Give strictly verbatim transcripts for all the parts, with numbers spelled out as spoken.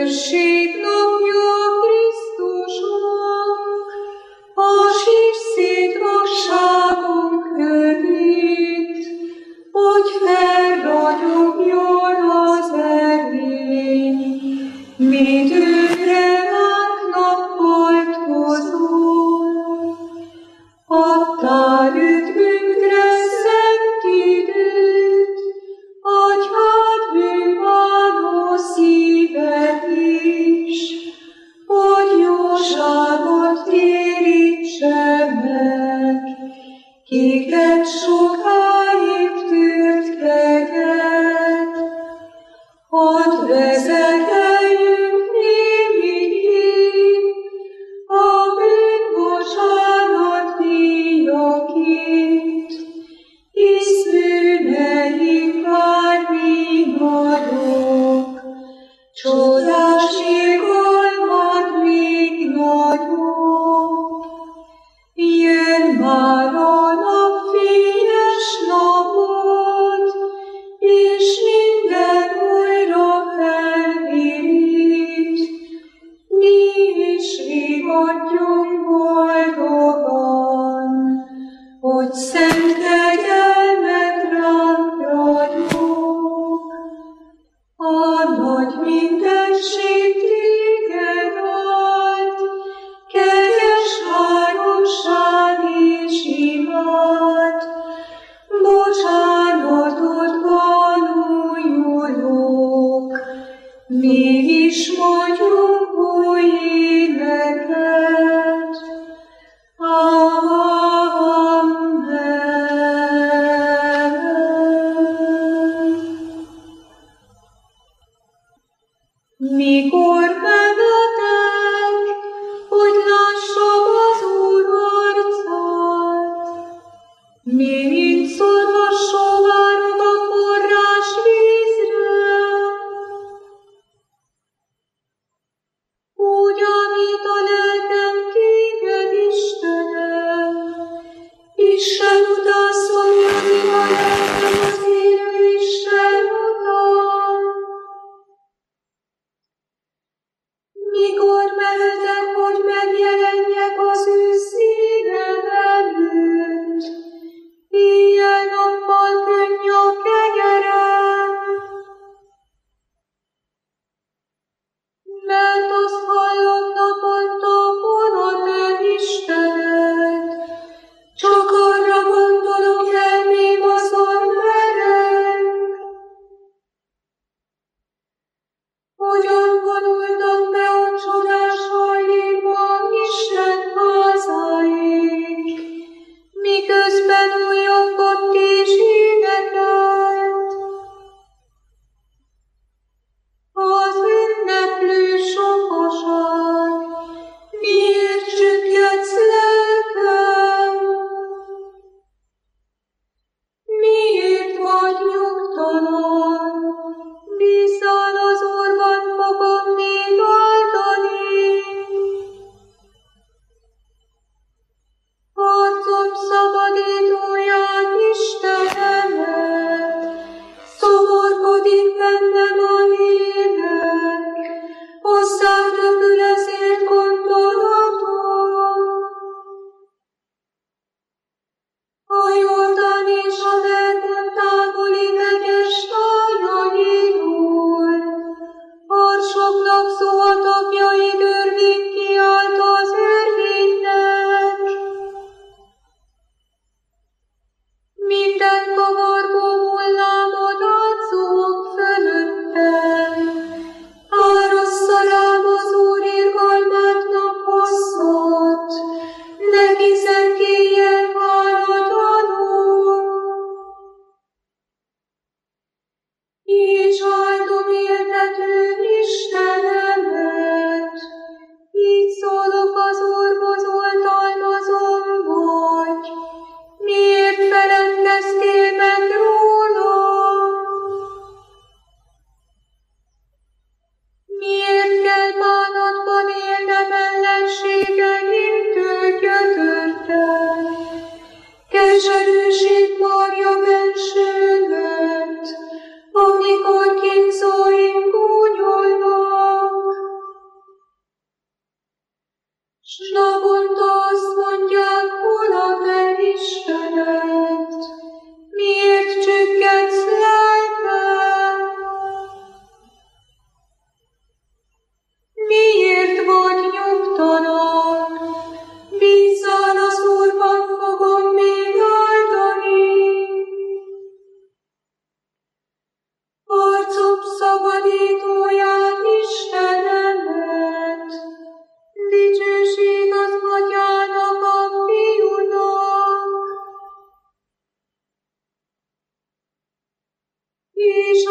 Üdvösség napja Krisztusnak, a sírszétmasságunk körét, hogy felragyogjon az erény, mit őre ránk nappalt hozol. Adtál üdvünkre szent időt, adj hát bűnbánó szívet is, hogy jóságot térítse meg, kiket sokáig tűrt kegyed. Hadd vezeteljünk némiképp a bűnbocsánat díjakét, hisz bűneink bármi nagyok, csodás irgalmad még nagyobb. Jön már a napfényes napod, és minden újra felvirít, mi is rigadjunk boldogan, hogy szent kegyelmed ránk ragyog. A nagy mindenség téged ad, kegyes háromság és imád, bocsánatodban újulok, mégis mondjuk új éneket. Mikor bevetek, hogy lássam az Úr arcát, mi mint szorvasó várok a forrás vízre, úgy amit a lelkem téged, Istenem, Isten után szomjazik a lelkem az élő Isten után. Mikor mehetek, hogy megjelenjek az ő szívem előtt, éjjel-nappal könny a kenyerem, mert azt hallom naponta, hol a te Istened, csak arra gondolok, elmém azon mereng. Hogyan vonultam be a csodás hajlékban Isten házáig, miközben újongott és énekelt. Az ünneplő sokaság, miért csüggedsz lelkem? Miért vagy nyugtalan? Bízzál az Úrban, fogom még áldani. Arcom szabadítóját, Istenemet, szomorkodik bennem a lélek, hozzám röpül ezért gondolatom. A Jordán és a Hermon távoli vegyes tájairól, harsognak szóatapjai törvény kiált az örvénynek. Minden kavargó hullámod átszóg fölöttem, árassza rám az Úr irgalmát naphosszat, neki zenkéjen hálaadalom. Így áldom éltető Istenemet, így szólok az Úrhoz, oltalmazom vagy, miért feledkeztél meg rólam? Miért kell bánatban élnem ellenségeimtől gyötörten? Keserűség marja bensőmet, amikor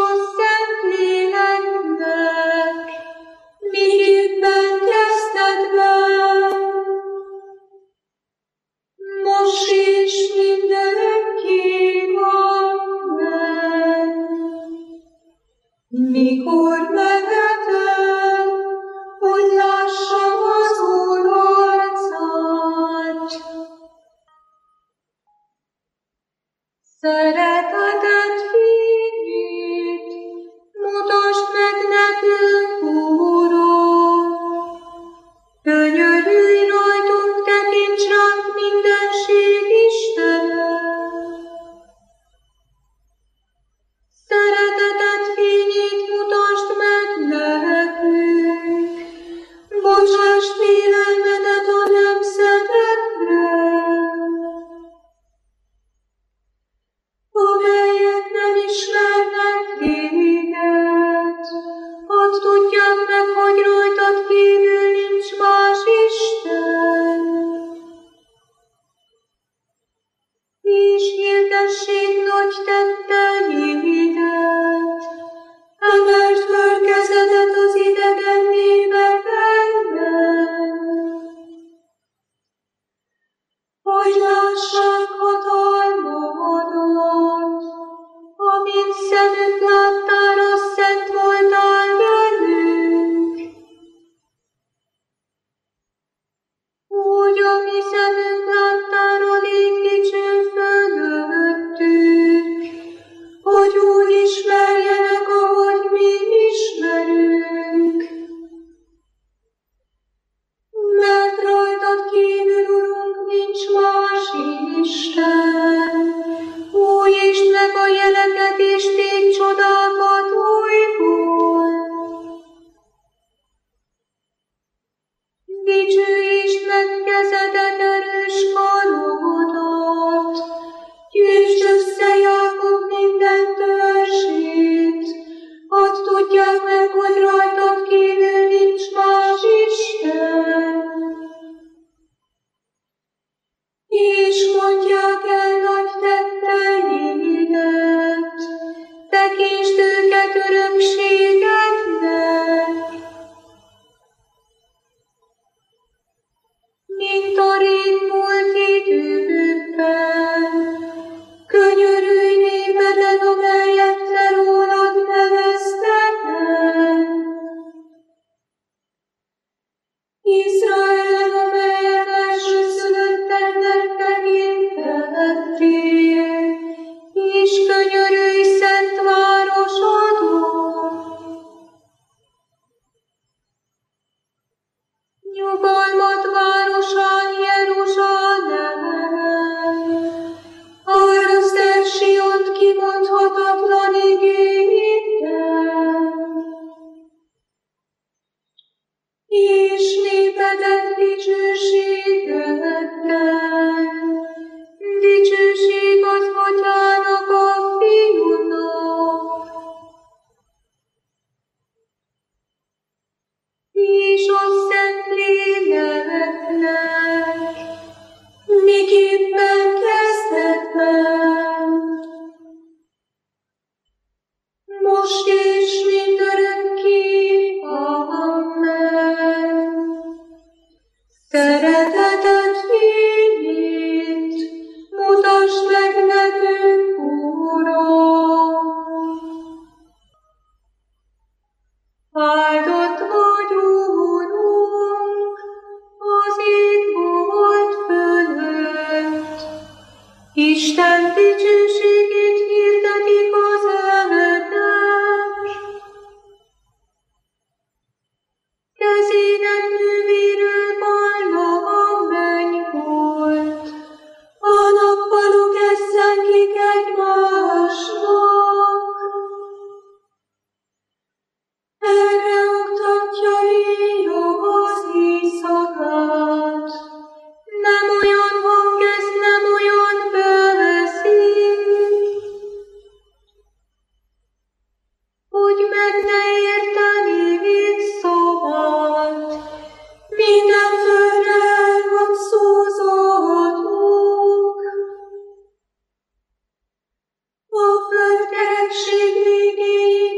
a Szentléleknek, miképpen kezdetben, most is mindörökké. Amen. Mikor megeted, hogy lássam az Úr arcát, szereteted fényét mutasd meg nekünk, Uram. Könyörülj rajtunk, tekints ránk, mindenség Istene. Szereteted fényét mutasd meg nekünk, bocsáss félelmedet a nemzetekre, amelyek nem ismernek téged. Hadd tudják meg, hogy rajtad kívül nincs más Isten, és hirdessék nagy tetteidet, emeld föl kezedet az idegen népek ellen, hogy lássák hatalmadat, amint szemünk láttára szent voltál velünk. Úgy a mi szemünk láttára légy dicső fölöttük, hogy úgy ismerjenek, ahogy mi ismerünk. Mert rajtad kívül, Urunk, nincs más Isten. Újítsd meg a jeleket és tégy csodákat újból. Dicsőítsd meg kezedet, erős karodat, gyűjtsd össze Jákob minden törzsét, hadd tudják meg, hogy rajtad kívül nincs más Isten. És mondják el nagy tetteidet, tekintsd őket örökségednek. Mint a rég múlt időkben, könyörülj népeden, amelyet te rólad neveztek el. Izraelen, amelyet elsőszülöttennek tekintettél, és könyörülj szent városodon. Nyugalmat városán, Jeruzsálem, hallgass Siont kimondhatatlan igéiddel, és népedet dicsőségedkel, dicsőség az Atyának, a Fiúnak, és a Szentléleknek, miképpen kezdetben, most és mindörökké. Amen. Szereteted fényét mutasd meg nekünk, Uram. Áldott vagy, Úrunk, az ég bolt fölött, Isten dicsőségét hirdetik az eldek. Kezének művéről balla a mennybolt, a nappalok esszenkik egymásnak. Erre oktatja éjjel az éjszakát, nem olyan hang ez, nem olyan beszéd, hogy meg ne érteni még szavát, minden földre elvad szózatok. A föld kerekség végéig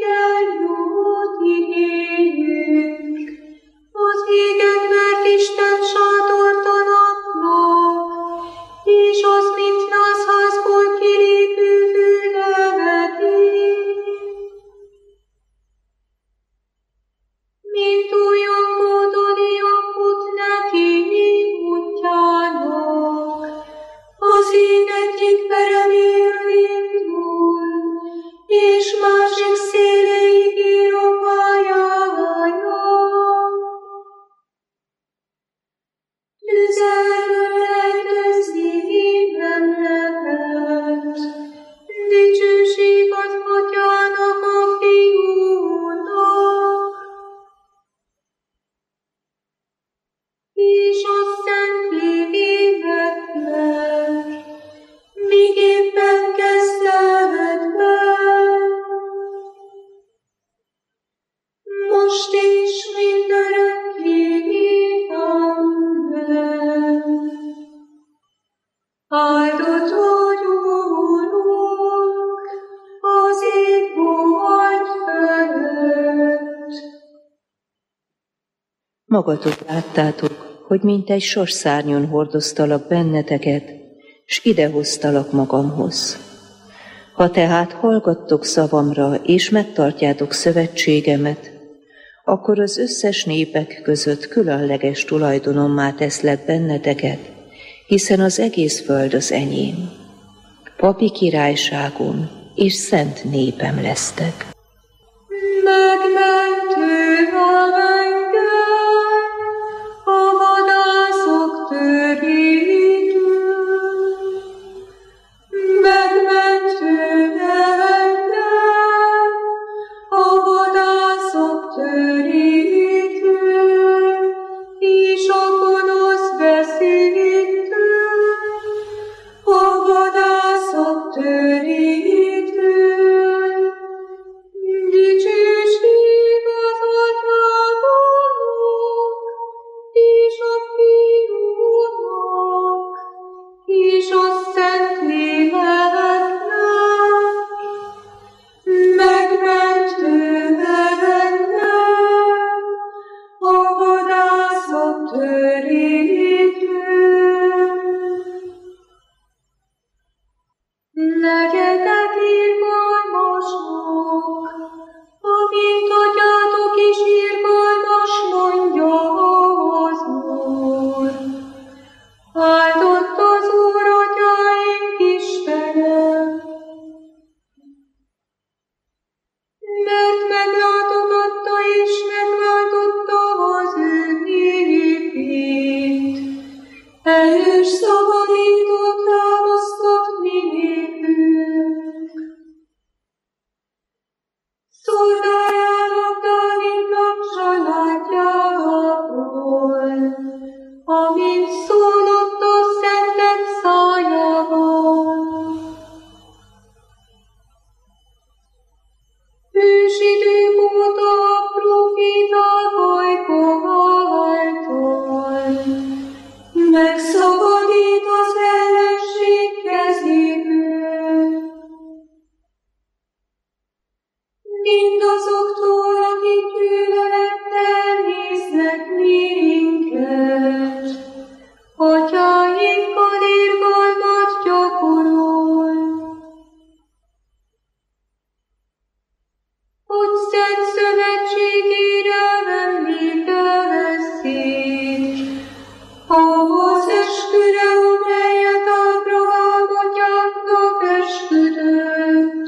és másik széléig író pályája. Tüzelből rejtőzni nem lehet, dicsőség az Atyának, a Fiúnak, és a Szentléleknek, miképpen kezdetben, most és mindörökké. Amen. Áldott vagy, Úrunk, az ég bogagy felett. Magatok láttátok, hogy mintegy sorszárnyon hordoztalak benneteket, s idehoztalak magamhoz. Ha tehát hallgattok szavamra, és megtartjátok szövetségemet, akkor az összes népek között különleges tulajdonommá teszlek benneteket, hiszen az egész föld az enyém. Papi királyságom és szent népem lesztek. Megmentél engem a vadászok törétől, megmentél engem a vadászok törétől, és a gonosz beszédtől, a vadászok törétől. Dicsőség az Atyának, és a Fiúnak, és a Szentléleknek, megmentő engem a vadászok törétől. Legyetek irgalmasok, amint Atyátok is irgalmas, mondja az Úr. Áldott az Úr, Atyáink Istene, mert meglátogatta és megváltotta az ő népét. Erős szabadítót támasztott mi népünk. Szolgájának Dávidnak családjából, amint szólott a szentek szájában. Ősidők óta a proféták ajka által megszabadít az ellenség kezéből. Mindazoktól, akik gyűlölettel néznek minket, Atyáinkkal irgalmat gyakorol. Hogy szent szövetségére emlékezzék, ahhoz esküre, amelyet Ábrahám atyánknak esküdött,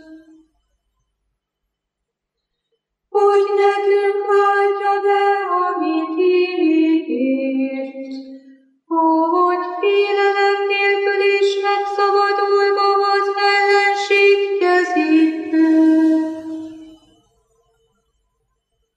hogy nekünk váltja be, amit ígért, hogy félelem nélkül is megszabadulva az ellenség kezéből.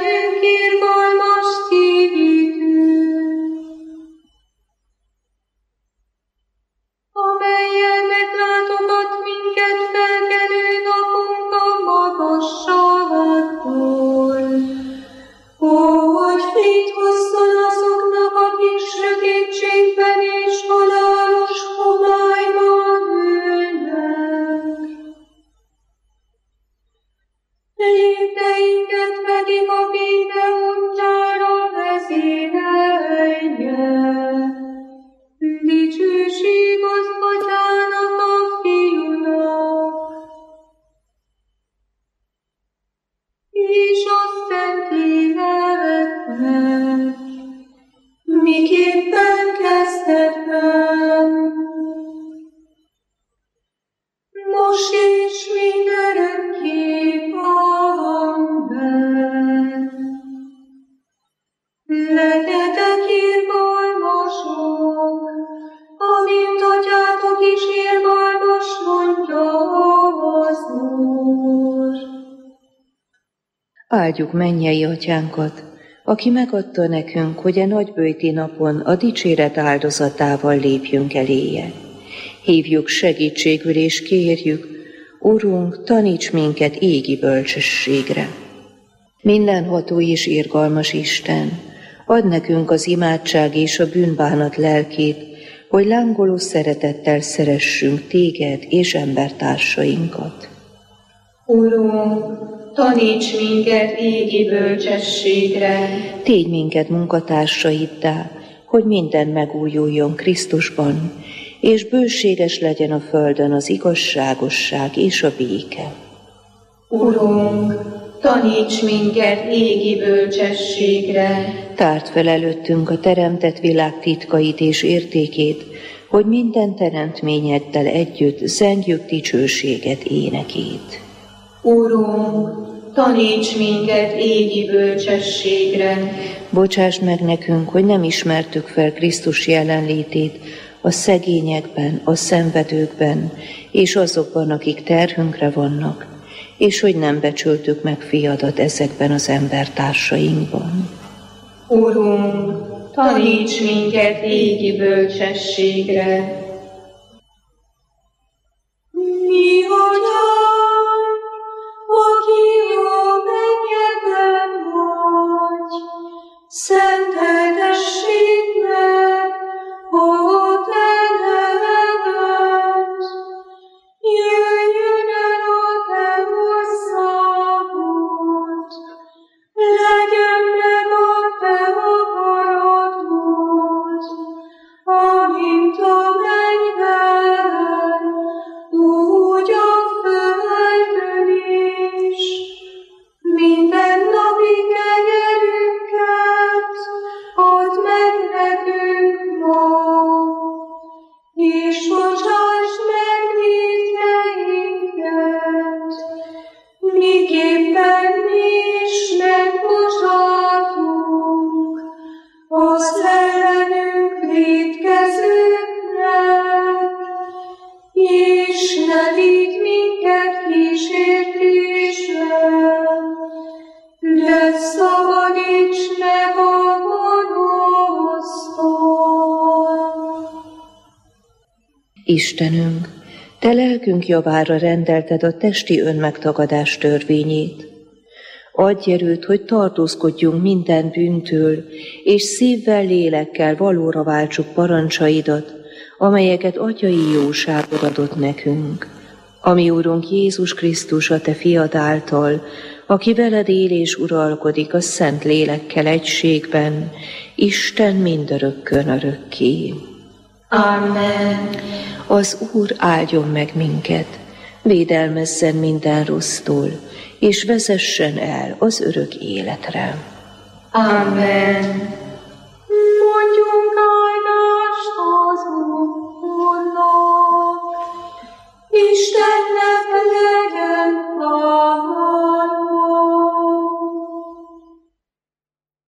bennünk irgalmas szívítőn, amelyen meglátogat minket felkelő napunk a magasságból. Ó, hogy fényt hozzon azoknak, akik sötétségben és halálos homályban ülnek. Lépteinket pedig a béke útjára vezérelje. Dicsőség az Atyának, a Fiúnak, és a Szentléleknek, miképpen kezdetben, most és mindörökké. Amen. Legyetek irgalmasok, amint Atyátok is irgalmas, mondja az Úr. Áldjuk mennyei Atyánkat, aki megadta nekünk, hogy a nagyböjti napon a dicséret áldozatával lépjünk eléje. Hívjuk segítségül és kérjük, Urunk, taníts minket égi bölcsességre. Mindenható és irgalmas Isten, add nekünk az imádság és a bűnbánat lelkét, hogy lángoló szeretettel szeressünk téged és embertársainkat. Urunk, taníts minket égi bölcsességre. Tégy minket munkatársaiddá, hogy minden megújuljon Krisztusban, és bőséges legyen a földön az igazságosság és a béke. Urunk, taníts minket égi bölcsességre. Tárd fel előttünk a teremtett világ titkait és értékét, hogy minden teremtményeddel együtt zengjük dicsőséget énekét. Urunk, taníts minket égi bölcsességre. Bocsásd meg nekünk, hogy nem ismertük fel Krisztus jelenlétét a szegényekben, a szenvedőkben, és azokban, akik terhünkre vannak, és hogy nem becsültük meg fiadat ezekben az embertársainkban. Urunk, taníts minket égi bölcsességre. Mi Atyánk, aki a mennyekben vagy, szenteltessék meg a te neved, jöjjön el a te országod, legyen meg a te akaratod, amint a mennyben, úgy a földön is. Minden napi kenyerünket add meg nekünk ma, és bocsásd meg vétkeinket, miképpen mi is megbocsátunk az ellenünk vétkezőknek, és ne vigy minket kísértésbe, de szabadíts meg a gonosztól. Istenünk, te lelkünk javára rendelted a testi önmegtagadás törvényét. Adj erőt, hogy tartózkodjunk minden bűntől, és szívvel, lélekkel valóra váltsuk parancsaidat, amelyeket atyai jóságod adott nekünk. Ami Urunk Jézus Krisztus, a te fiad által, aki veled él és uralkodik a szent lélekkel egységben, Isten mindörökkön örökké. Amen. Az Úr áldjon meg minket, védelmezzen minden rossztól, és vezessen el az örök életre. Amen. Mondjunk áldást az Úrnak, Istennek